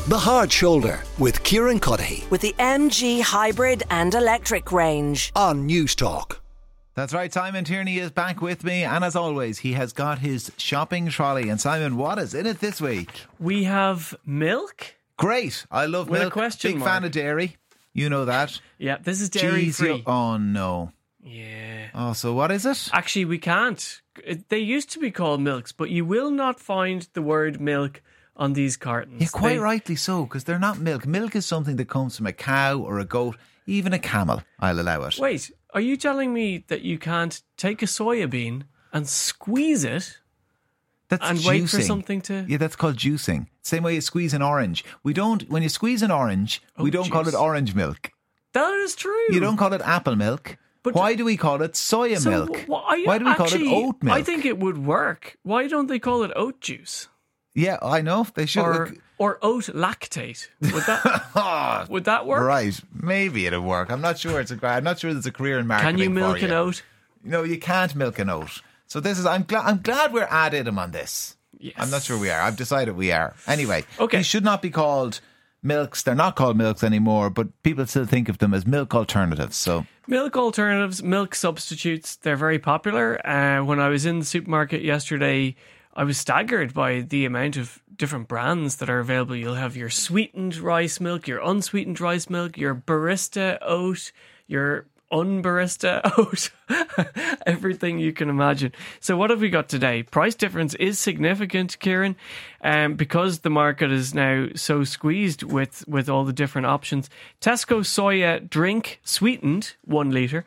The Hard Shoulder with Kieran Cuddihy with the MG Hybrid and Electric range on News Talk. That's right, Simon Tierney is back with me, and as always, he has got his shopping trolley. And Simon, what is in it this week? We have milk. Great, I love With a milk. question Big mark. fan of dairy. You know that. Yeah, this is dairy free. Oh no. Yeah. Oh, so what is it? Actually, we can't. They used to be called milks, but you will not find the word milk on these cartons. Yeah, quite rightly so, because they're not milk. Milk is something that comes from a cow or a goat, even a camel. I'll allow it. Wait, are you telling me that you can't take a soya bean and squeeze it That's and juicing. wait for something to... Yeah, that's called juicing. Same way you squeeze an orange. We don't, when you squeeze an orange, we don't call it orange milk. That is true. You don't call it apple milk. But why do we call it soya milk? Why do we call it oat milk? I think it would work. Why don't they call it oat juice? Yeah, I know. They should. Or oat lactate. Would that work? Right. Maybe it'll work. I'm not sure. I'm not sure there's a career in marketing. Can you milk for an oat? No, you can't milk an oat. So this is. I'm glad we're ad idem on this. Yes. I'm not sure we are. I've decided we are. Anyway, okay. These should not be called milks. They're not called milks anymore, but people still think of them as milk alternatives. So milk alternatives, milk substitutes, they're very popular. When I was in the supermarket yesterday, I was staggered by the amount of different brands that are available. You'll have your sweetened rice milk, your unsweetened rice milk, your barista oat, your unbarista oat, everything you can imagine. So what have we got today? Price difference is significant, Kieran, because the market is now so squeezed with all the different options. Tesco soya drink sweetened 1 litre,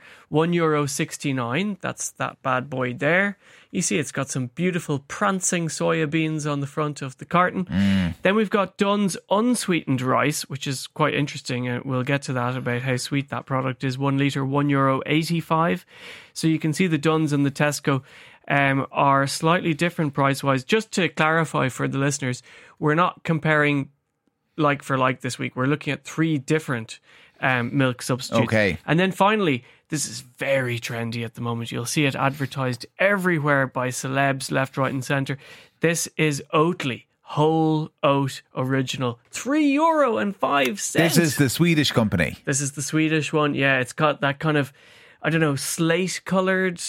€1.69. That's that bad boy there. You see it's got some beautiful prancing soya beans on the front of the carton. Then we've got Dunn's unsweetened rice, which is quite interesting. And we'll get to that about how sweet that product is. 1 litre, €1.85. So you can see the Dunn's and the Tesco are slightly different price-wise. Just to clarify for the listeners, we're not comparing like for like this week. We're looking at 3 different milk substitutes. Okay. And then finally, this is very trendy at the moment. You'll see it advertised everywhere by celebs, left, right and centre. This is Oatly Whole Oat Original. €3.05. this is the Swedish company. This is the Swedish one. Yeah, it's got that kind of, I don't know, slate coloured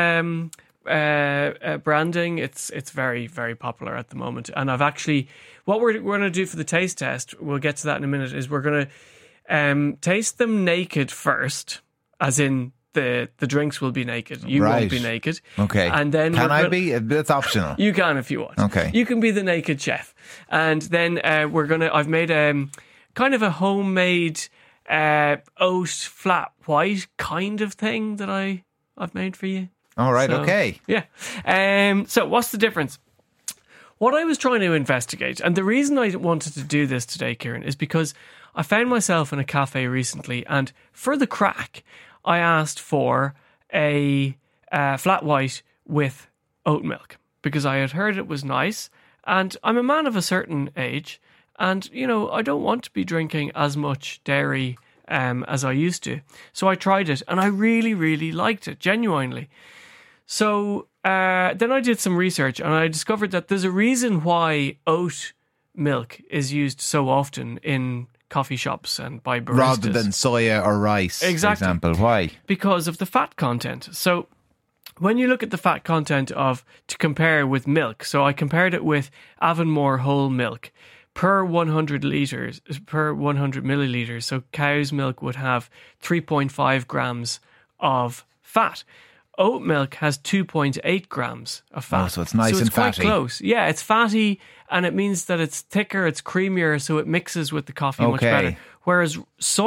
branding. It's very, very popular at the moment. And I've actually, what we're going to do for the taste test, we'll get to that in a minute, is we're going to taste them naked first, as in the drinks will be naked. You won't be naked. Okay. And then can I be? It's optional. You can if you want. Okay. You can be the naked chef. And then I've made kind of a homemade oat flat white kind of thing that I've made for you. All right. So, okay. Yeah. So what's the difference? What I was trying to investigate, and the reason I wanted to do this today, Kieran, is because I found myself in a cafe recently, and for the crack, I asked for a flat white with oat milk because I had heard it was nice, and I'm a man of a certain age, and you know I don't want to be drinking as much dairy as I used to. So I tried it, and I really, really liked it, genuinely. So then I did some research, and I discovered that there's a reason why oat milk is used so often in coffee shops and by baristas. Rather than soya or rice, exactly. For example. Why? Because of the fat content. So when you look at the fat content to compare with milk, so I compared it with Avonmore whole milk per 100 milliliters. So cow's milk would have 3.5 grams of fat. Oat milk has 2.8 grams of fat. Oh, so it's nice and fatty. It's quite close. Yeah, it's fatty, and it means that it's thicker, it's creamier, so it mixes with the coffee much better. Whereas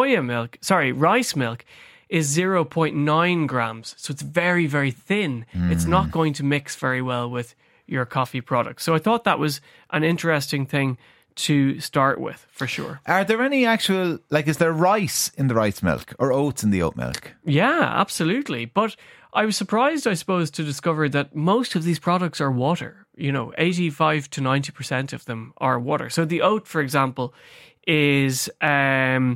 rice milk is 0.9 grams, so it's very, very thin. It's not going to mix very well with your coffee product. So I thought that was an interesting thing to start with, for sure. Are there any actual, is there rice in the rice milk or oats in the oat milk? Yeah, absolutely. But I was surprised, I suppose, to discover that most of these products are water. 85 to 90% of them are water. So the oat, for example, is 10%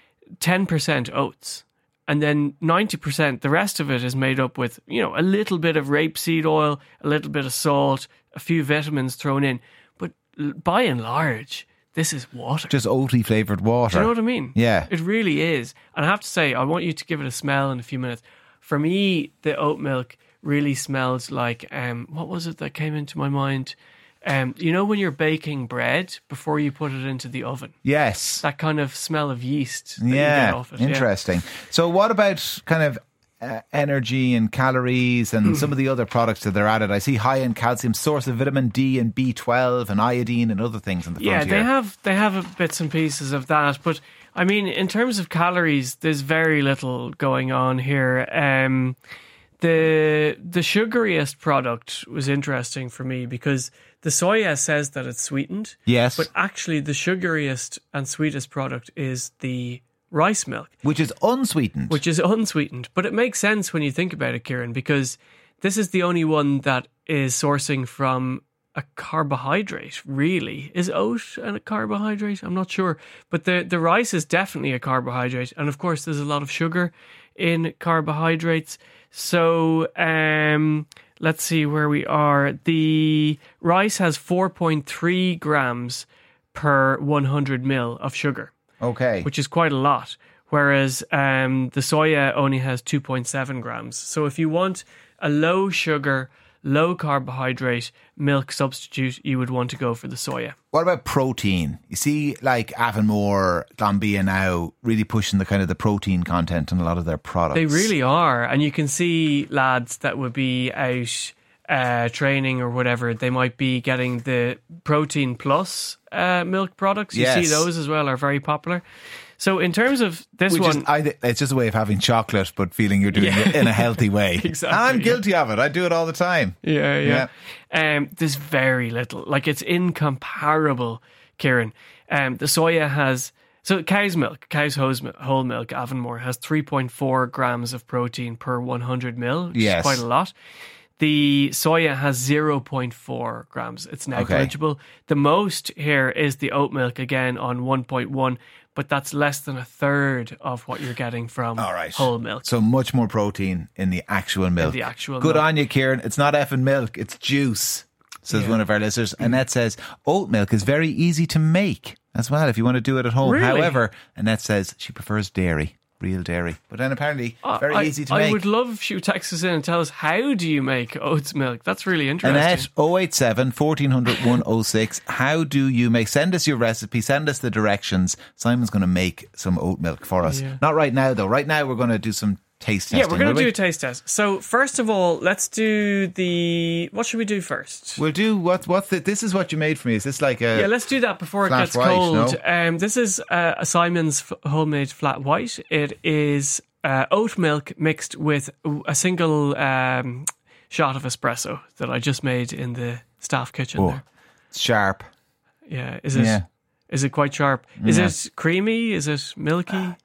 oats. And then 90%, the rest of it is made up with, a little bit of rapeseed oil, a little bit of salt, a few vitamins thrown in. But by and large, this is water. Just oaty flavoured water. Do you know what I mean? Yeah. It really is. And I have to say, I want you to give it a smell in a few minutes. For me, the oat milk really smells like, what was it that came into my mind? You know when you're baking bread before you put it into the oven? Yes. That kind of smell of yeast that you get off it. Interesting. So what about kind of energy and calories and some of the other products that they're added? I see high in calcium, source of vitamin D and B12 and iodine and other things in the front here. Yeah, they have bits and pieces of that. But I mean, in terms of calories, there's very little going on here. The sugariest product was interesting for me because the soya says that it's sweetened. Yes. But actually the sugariest and sweetest product is the rice milk. Which is unsweetened. But it makes sense when you think about it, Kieran, because this is the only one that is sourcing from a carbohydrate, really. Is oat a carbohydrate? I'm not sure. But the rice is definitely a carbohydrate. And of course, there's a lot of sugar in carbohydrates. So let's see where we are. The rice has 4.3 grams per 100 mil of sugar. Okay. Which is quite a lot. Whereas the soya only has 2.7 grams. So if you want a low sugar, low carbohydrate milk substitute, you would want to go for the soya. What about protein? You see, like Avonmore, Glanbia now really pushing the kind of the protein content in a lot of their products. They really are. And you can see lads that would be out training or whatever, they might be getting the Protein Plus milk products. You see those as well are very popular. So in terms of this one... it's just a way of having chocolate but feeling you're doing it in a healthy way. Exactly. I'm guilty of it. I do it all the time. Yeah. There's very little. Like, it's incomparable, Kieran. The soya has... So cow's whole milk, Avonmore, has 3.4 grams of protein per 100 mil, which is quite a lot. The soya has 0.4 grams. It's negligible. Okay. The most here is the oat milk, again, on 1.1, but that's less than a third of what you're getting from whole milk. So much more protein in the actual milk. Good on you, Kieran. It's not effing milk, it's juice, says one of our listeners. Annette says, oat milk is very easy to make as well if you want to do it at home. Really? However, Annette says she prefers dairy. Real dairy. But then apparently very easy to make. I would love if you text us in and tell us, how do you make oats milk? That's really interesting. Annette, 087 1400 106. How do you make? Send us your recipe. Send us the directions. Simon's going to make some oat milk for us. Yeah. Not right now, though. Right now, we're going to do some taste testing. Yeah, we're going to do a taste test. So first of all, let's do what should we do first? We'll do this is what you made for me. Is this like a... Yeah, let's do that before it gets cold. No? This is a Simon's homemade flat white. It is oat milk mixed with a single shot of espresso that I just made in the staff kitchen there. It's sharp. Yeah, is it quite sharp? Is it creamy? Is it milky?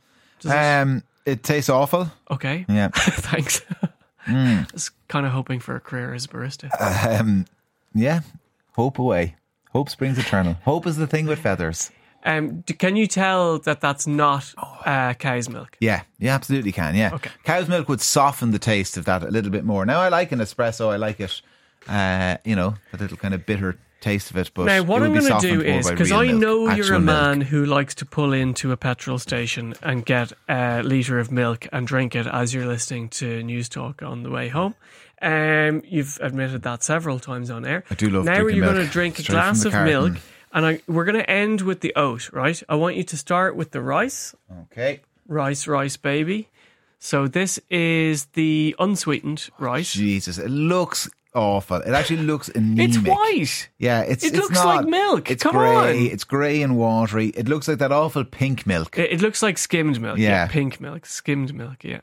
It tastes awful. Okay. Yeah. Thanks. I was kind of hoping for a career as a barista. Yeah. Hope away. Hope springs eternal. Hope is the thing with feathers. Can you tell that that's not cow's milk? Yeah, you absolutely can, yeah. Okay. Cow's milk would soften the taste of that a little bit more. Now, I like an espresso. I like it, a little kind of bitter taste of it. But now, what I'm going to do is, because I know you're a man milk who likes to pull into a petrol station and get a litre of milk and drink it as you're listening to News Talk on the way home. You've admitted that several times on air. I do love now drinking you're milk going to drink a glass of milk, and we're going to end with the oat, right? I want you to start with the rice. Okay. Rice, baby. So this is the unsweetened rice. Jesus, it looks awful. It actually looks anemic. It's white. Yeah, it looks not, like milk. It's Come grey. on. It's grey and watery. It looks like that awful pink milk. It looks like skimmed milk. Yeah. Pink milk. Skimmed milk, yeah.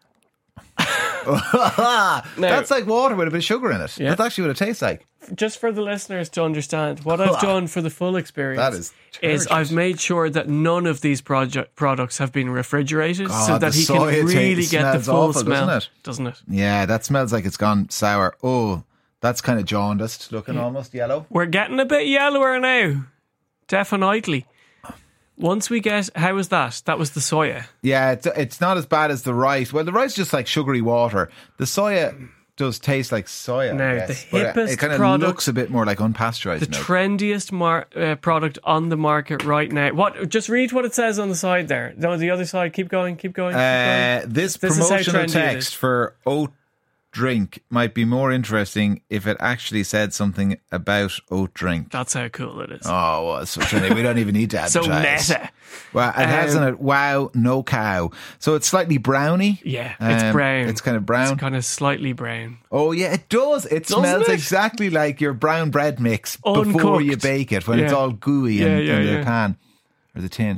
That's like water with a bit of sugar in it. Yeah. That's actually what it tastes like. Just for the listeners to understand, what I've done for the full experience is I've made sure that none of these products have been refrigerated so that he can really get the full smell. Doesn't it? Yeah, that smells like it's gone sour. Oh, that's kind of jaundiced looking, almost yellow. We're getting a bit yellower now. Definitely. Once we get... How was that? That was the soya. Yeah, it's not as bad as the rice. Well, the rice is just like sugary water. The soya does taste like soy. Now, I guess, the but hippest it kind of product- looks a bit more like unpasteurized The milk. trendiest product on the market right now. What? Just read what it says on the side there. No, the other side. Keep going. Keep going. This This is how promotional trendy it is. text for oat drink might be more interesting if it actually said something about oat drink. That's how cool it is. Oh, well, so trendy. We don't even need to So advertise. meta. Well, it has in it, wow, no cow. So it's slightly browny. Yeah, it's brown. It's kind of brown. It's kind of slightly brown. Oh, yeah, it does. It Doesn't smells it? exactly like your brown bread mix before Uncooked. you bake it, when it's Yeah. all gooey Yeah, in yeah, the yeah. pan or the tin.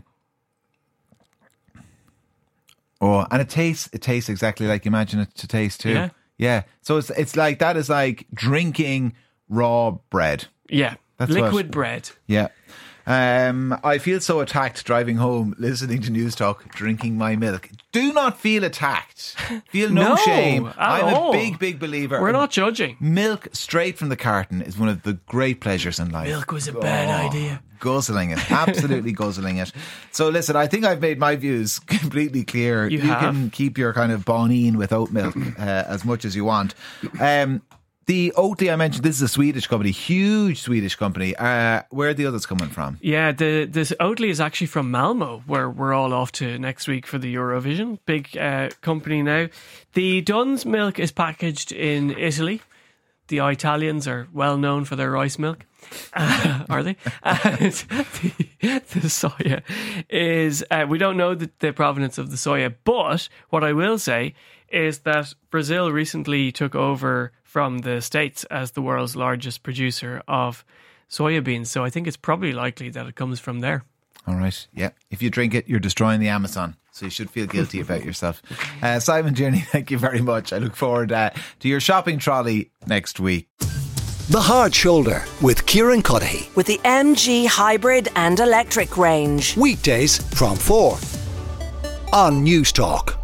Oh, and it tastes exactly like you imagine it to taste too. Yeah. Yeah. So it's like, that is like drinking raw bread. Yeah, That's liquid what- bread. Yeah. I feel so attacked driving home, listening to News Talk, drinking my milk. Do not feel attacked. Feel no, No, shame. at I'm all. a big believer. We're not judging. Milk straight from the carton is one of the great pleasures in life. Milk was a bad idea. Guzzling it. Absolutely guzzling it. So listen, I think I've made my views completely clear. You have. Can keep your kind of bonine with oat milk as much as you want. The Oatly I mentioned, this is a Swedish company, huge Swedish company. Where are the others coming from? Yeah, this Oatly is actually from Malmo, where we're all off to next week for the Eurovision. Big company now. The Dunn's milk is packaged in Italy. The Italians are well known for their rice milk. Are they? And the soya is, we don't know the provenance of the soya, but what I will say is that Brazil recently took over from the States as the world's largest producer of soya beans. So I think it's probably likely that it comes from there. All right. Yeah. If you drink it, you're destroying the Amazon. So you should feel guilty about yourself. Simon Tierney, thank you very much. I look forward to your shopping trolley next week. The Hard Shoulder with Kieran Cuddihy. With the MG hybrid and electric range. Weekdays from 4 on News Talk.